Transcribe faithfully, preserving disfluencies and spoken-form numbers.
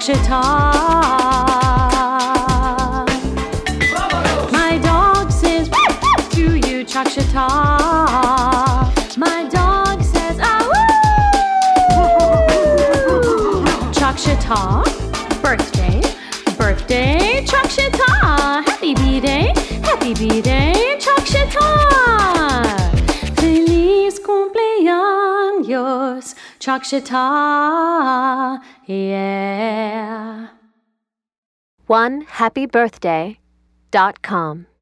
Chakshata. My dog says to you, Chakshata. My dog says ah woo. Chakshata, birthday, birthday, Chakshata. Happy B-Day, happy B-Day, Chakshata. Feliz cumpleaños, Chakshata, yeah. one happy birthday dot com